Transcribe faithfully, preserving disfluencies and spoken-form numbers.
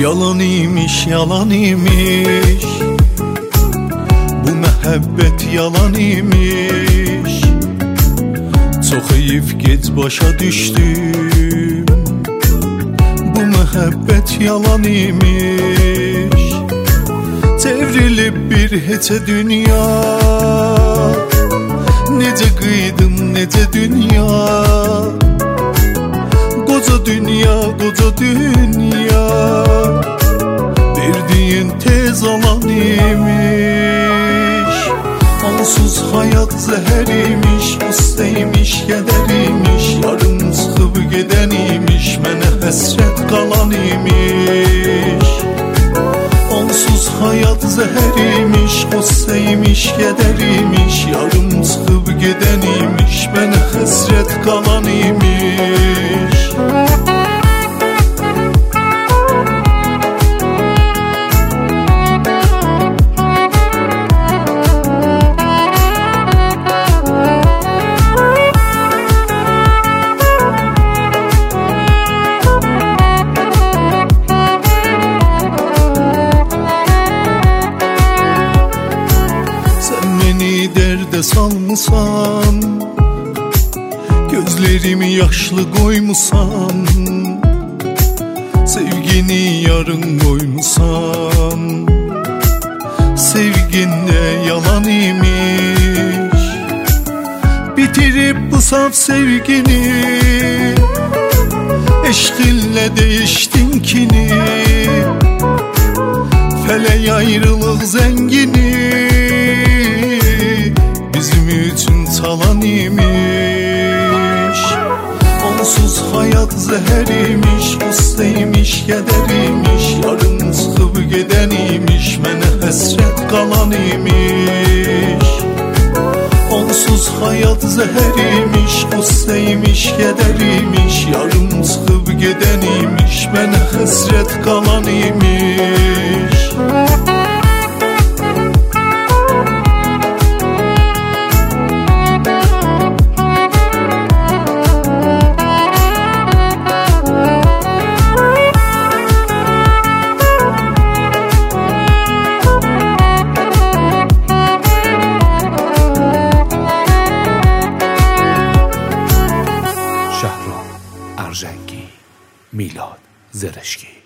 Yalan imiş, yalan imiş, bu məhəbbət yalan imiş. Çox heyif gec başa düşdüm, bu məhəbbət yalan imiş. Çevrilib bir heçə dünya, necə qıydım, necə dünya. Koca dünya, koca dünya, verdiğin tez alan imiş. Onsuz hayat zehər imiş, ustaymış, keder imiş. Yarım çıxıb gedən imiş, mənə həsrət qalan imiş. Onsuz hayat zehər imiş, ustaymış, keder imiş. Yarım çıxıb gedən imiş, mənə həsrət qalan imiş. Dərdə salmısan, gözlərimi yaşlı qoymusan. Sevgini yarın qoymusan, sevgində yalan imiş. Bitirib bu saf sevgini, eşqinlə değiştin kini. Fələk ayrılıq zəngini, bizim üçün çalan imiş. Onsuz hayat zehər imiş, ustaymış, keder imiş. Yarım çıxıb gedən imiş, mənə həsrət qalan imiş. Onsuz hayat zehər imiş, ustaymış, keder imiş. Yarım çıxıb gedən imiş, mənə həsrət qalan imiş. شهرام ارژنگی، میلاد زرشکی.